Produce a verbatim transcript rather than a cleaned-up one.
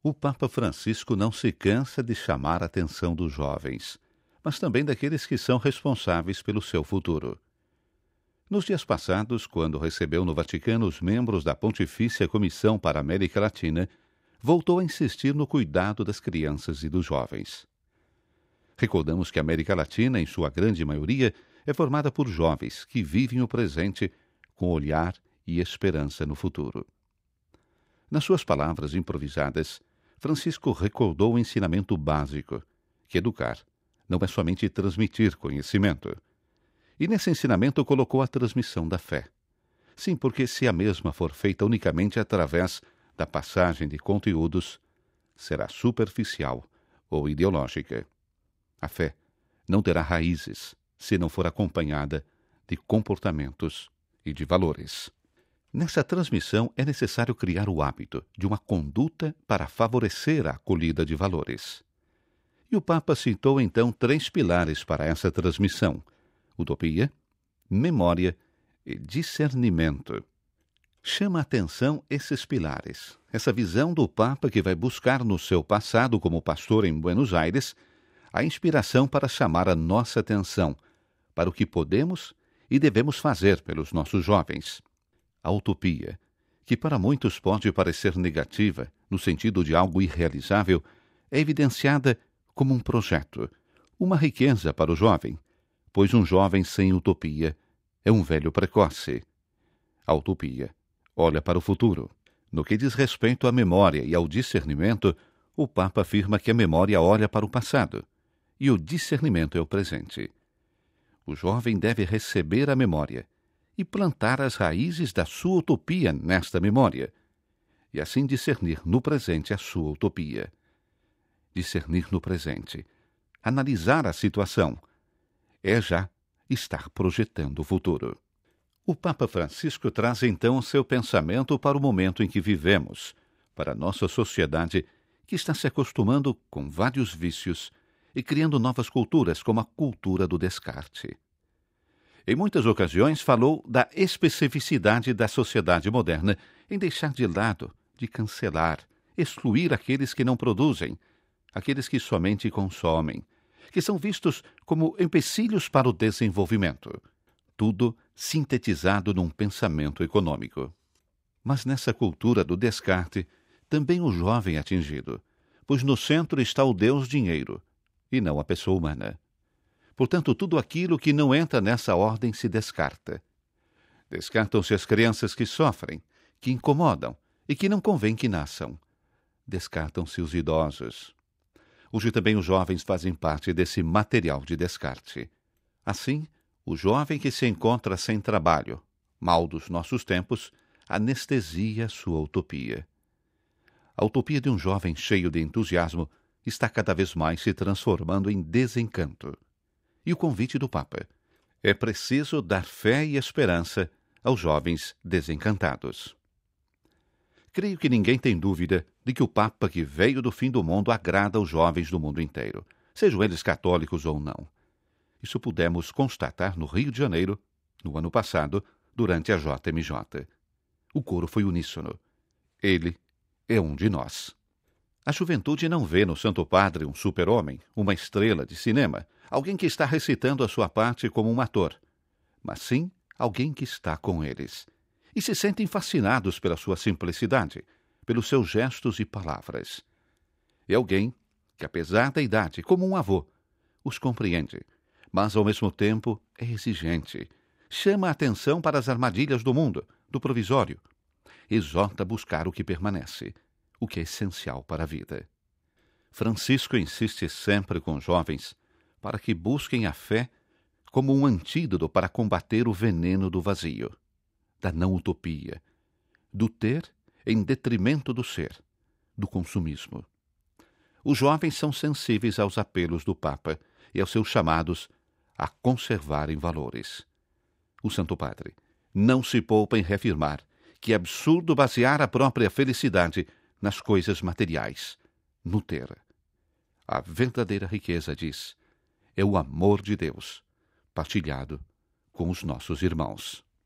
O Papa Francisco não se cansa de chamar a atenção dos jovens, mas também daqueles que são responsáveis pelo seu futuro. Nos dias passados, quando recebeu no Vaticano os membros da Pontifícia Comissão para a América Latina, voltou a insistir no cuidado das crianças e dos jovens. Recordamos que a América Latina, em sua grande maioria, é formada por jovens que vivem o presente com olhar e esperança no futuro. Nas suas palavras improvisadas, Francisco recordou o ensinamento básico, que educar não é somente transmitir conhecimento. E nesse ensinamento colocou a transmissão da fé. Sim, porque se a mesma for feita unicamente através da passagem de conteúdos, será superficial ou ideológica. A fé não terá raízes se não for acompanhada de comportamentos e de valores. Nessa transmissão é necessário criar o hábito de uma conduta para favorecer a acolhida de valores. E o Papa citou então três pilares para essa transmissão: utopia, memória e discernimento. Chama a atenção esses pilares, essa visão do Papa que vai buscar no seu passado como pastor em Buenos Aires a inspiração para chamar a nossa atenção para o que podemos e devemos fazer pelos nossos jovens. A utopia, que para muitos pode parecer negativa, no sentido de algo irrealizável, é evidenciada como um projeto, uma riqueza para o jovem, pois um jovem sem utopia é um velho precoce. A utopia olha para o futuro. No que diz respeito à memória e ao discernimento, o Papa afirma que a memória olha para o passado e o discernimento é o presente. O jovem deve receber a memória e plantar as raízes da sua utopia nesta memória, e assim discernir no presente a sua utopia. Discernir no presente, analisar a situação, é já estar projetando o futuro. O Papa Francisco traz então o seu pensamento para o momento em que vivemos, para a nossa sociedade que está se acostumando com vários vícios e criando novas culturas, como a cultura do descarte. Em muitas ocasiões falou da especificidade da sociedade moderna em deixar de lado, de cancelar, excluir aqueles que não produzem, aqueles que somente consomem, que são vistos como empecilhos para o desenvolvimento. Tudo sintetizado num pensamento econômico. Mas nessa cultura do descarte, também o jovem é atingido, pois no centro está o Deus dinheiro, e não a pessoa humana. Portanto, tudo aquilo que não entra nessa ordem se descarta. Descartam-se as crianças que sofrem, que incomodam e que não convém que nasçam. Descartam-se os idosos. Hoje também os jovens fazem parte desse material de descarte. Assim, o jovem que se encontra sem trabalho, mal dos nossos tempos, anestesia sua utopia. A utopia de um jovem cheio de entusiasmo está cada vez mais se transformando em desencanto. E o convite do Papa: é preciso dar fé e esperança aos jovens desencantados. Creio que ninguém tem dúvida de que o Papa que veio do fim do mundo agrada aos jovens do mundo inteiro, sejam eles católicos ou não. Isso pudemos constatar no Rio de Janeiro, no ano passado, durante a J M J. O coro foi uníssono. Ele é um de nós. A juventude não vê no Santo Padre um super-homem, uma estrela de cinema, alguém que está recitando a sua parte como um ator, mas sim alguém que está com eles. E se sentem fascinados pela sua simplicidade, pelos seus gestos e palavras. É alguém que, apesar da idade, como um avô, os compreende, mas ao mesmo tempo é exigente, chama a atenção para as armadilhas do mundo, do provisório, exorta a buscar o que permanece, o que é essencial para a vida. Francisco insiste sempre com jovens para que busquem a fé como um antídoto para combater o veneno do vazio, da não-utopia, do ter em detrimento do ser, do consumismo. Os jovens são sensíveis aos apelos do Papa e aos seus chamados a conservarem valores. O Santo Padre não se poupa em reafirmar que é absurdo basear a própria felicidade nas coisas materiais, no ter. A verdadeira riqueza, diz, é o amor de Deus, partilhado com os nossos irmãos.